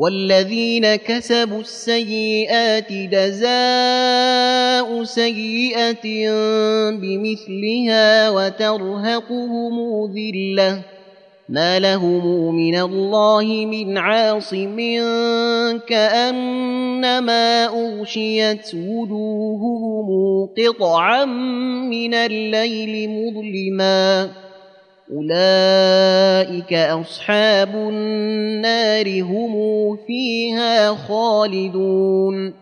والذين كسبوا السيئات جزاء سيئة بمثلها وترهقهم ذلة ما لهم من الله من عاصم كأنما أغشيت وجوههم قطعا من الليل مظلما أولئك أصحاب النار هم فيها خالدون